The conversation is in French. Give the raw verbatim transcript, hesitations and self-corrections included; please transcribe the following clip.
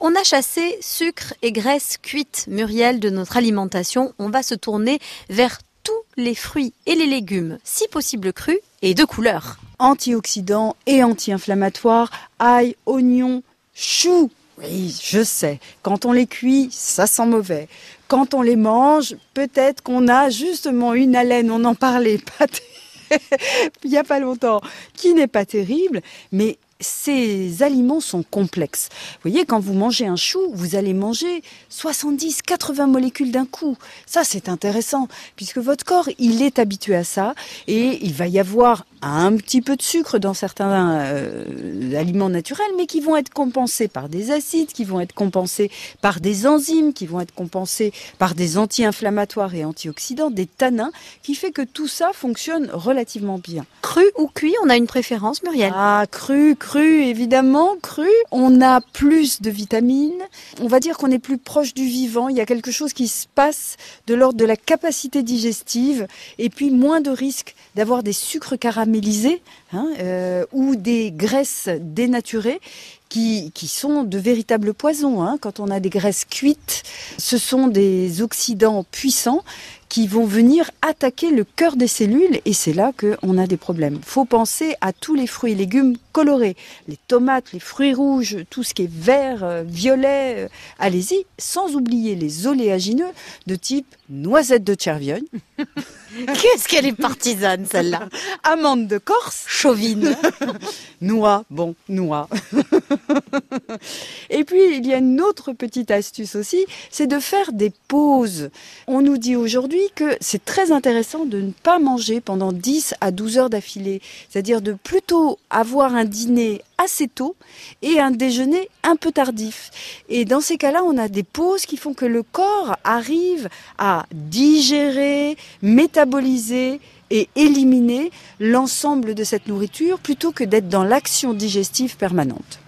On a chassé sucre et graisse cuite, Muriel, de notre alimentation. On va se tourner vers tous les fruits et les légumes, si possible crus et de couleur. Antioxydants et anti-inflammatoires, ail, oignons, choux. Oui, je sais, quand on les cuit, ça sent mauvais. Quand on les mange, peut-être qu'on a justement une haleine, on en parlait pas il n'y a pas longtemps, qui n'est pas terrible, mais ces aliments sont complexes. Vous voyez, quand vous mangez un chou, vous allez manger soixante-dix à quatre-vingts molécules d'un coup. Ça, c'est intéressant, puisque votre corps, il est habitué à ça, et il va y avoir un petit peu de sucre dans certains euh, aliments naturels, mais qui vont être compensés par des acides, qui vont être compensés par des enzymes, qui vont être compensés par des anti-inflammatoires et antioxydants, des tanins, qui fait que tout ça fonctionne relativement bien. Cru ou cuit, on a une préférence, Muriel? Ah, cru, cru, évidemment, cru. On a plus de vitamines. On va dire qu'on est plus proche du vivant. Il y a quelque chose qui se passe de l'ordre de la capacité digestive et puis moins de risque d'avoir des sucres caramélisés hein, euh, ou des graisses dénaturées qui, qui sont de véritables poisons. Hein. Quand on a des graisses cuites, ce sont des oxydants puissants qui vont venir attaquer le cœur des cellules et c'est là qu'on a des problèmes. Il faut penser à tous les fruits et légumes colorés, les tomates, les fruits rouges, tout ce qui est vert, euh, violet, euh, allez-y, sans oublier les oléagineux de type noisette de Tcherviogne. Qu'est-ce qu'elle est partisane, celle-là? Amande de Corse. Chauvine. Noix, bon, noix. Et puis, il y a une autre petite astuce aussi, c'est de faire des pauses. On nous dit aujourd'hui que c'est très intéressant de ne pas manger pendant dix à douze heures d'affilée. C'est-à-dire de plutôt avoir un dîner assez tôt et un déjeuner un peu tardif. Et dans ces cas-là, on a des pauses qui font que le corps arrive à digérer, métaboliser et éliminer l'ensemble de cette nourriture plutôt que d'être dans l'action digestive permanente.